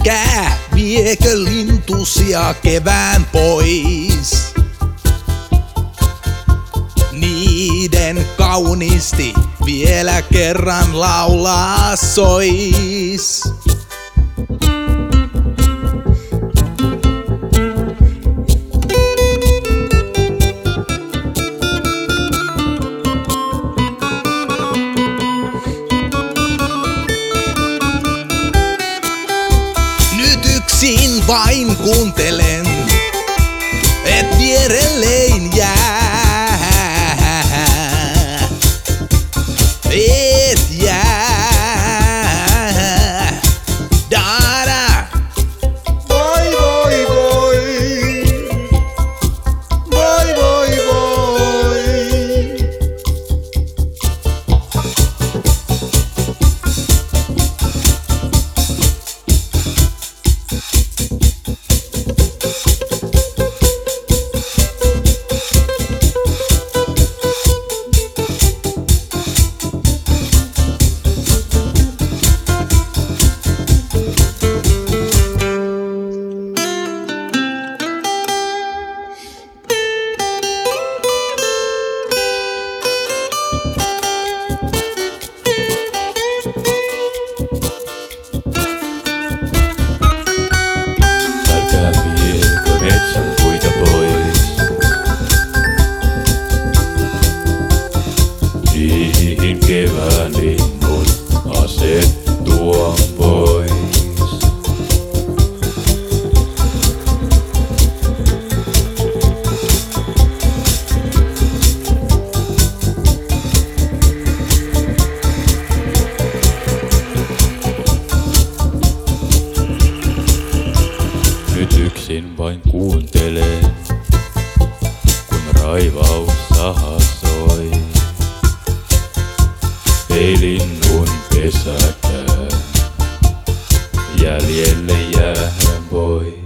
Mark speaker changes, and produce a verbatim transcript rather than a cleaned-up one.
Speaker 1: Älkää viekö lintusia kevään pois. Niiden kauniisti vielä kerran laulaa sois. Nyt yksin vain kuuntelen, et vierelleen jää. Et jää. Da-da. Voi voi voi. Voi voi voi.
Speaker 2: Niihin kevään linnun asettua pois. Nyt yksin vain kuuntelen, kun raivaus saha soi. Ei linnun pesäkään jäljelle jäädä voi.